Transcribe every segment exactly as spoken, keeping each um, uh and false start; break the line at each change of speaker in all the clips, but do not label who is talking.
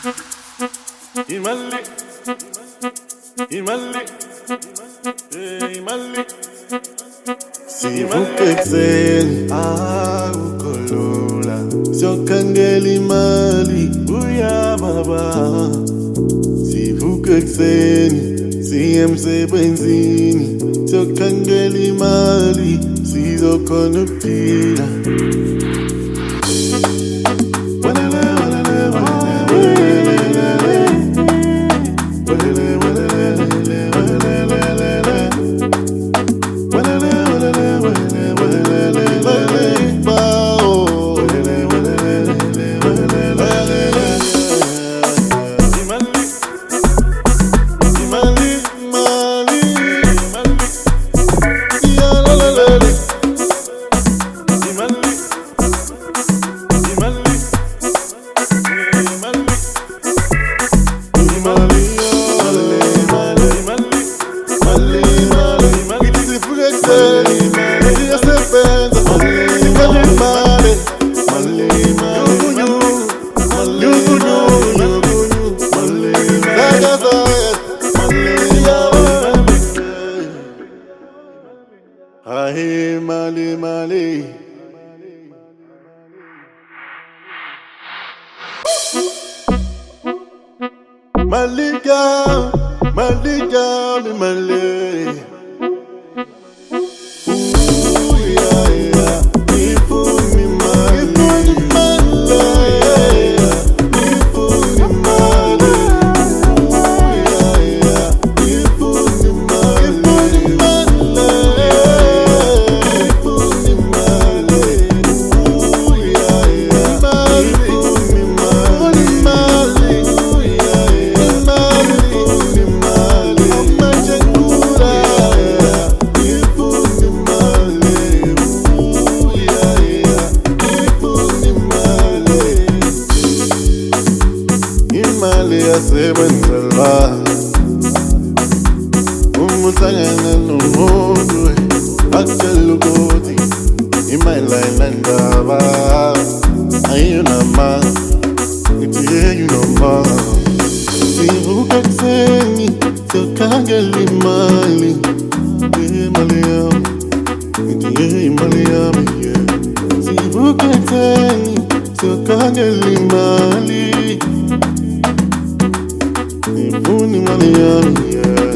Imali, imali, eh, imali.
Sivuka ekuseni akukhulula siyokhangela imali uya baba. Sivuka ekuseni siye emsebenzini siyokhangela imali sizokhona ukuphila. Ahe mali mali, malika malika mi mali. Ooh yeah yeah, ifuni mali, ifuni mali, ifuni mali. Ooh yeah yeah, ifuni mali, ifuni mali. Imali yasebenzelwa umuhlangana nomuntu akutshela ukuthi imali ayinandaba ayinamanga, ngithi yeyinoma. Sivuka ekuseni siyokhangela imali, imali yami, ngithi yeyimali yami. Sivuka ekuseni siyokhangela imali, ifuni imali yami, yeah.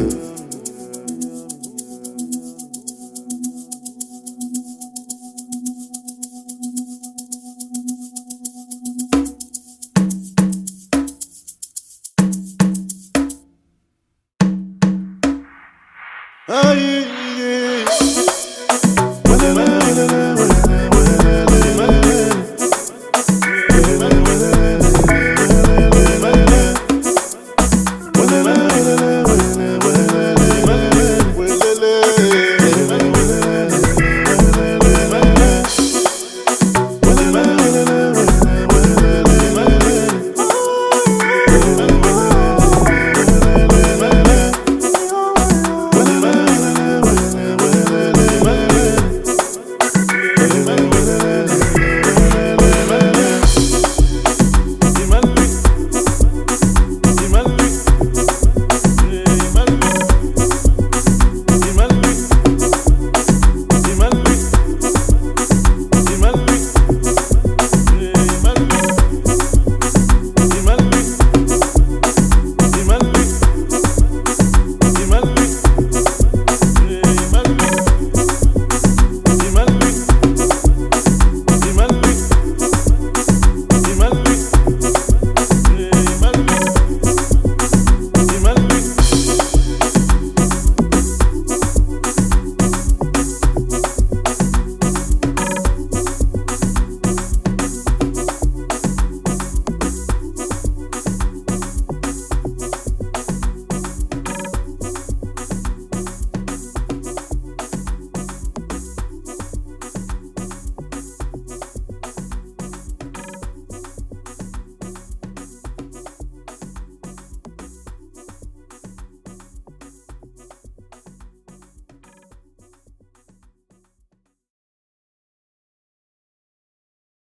Aye.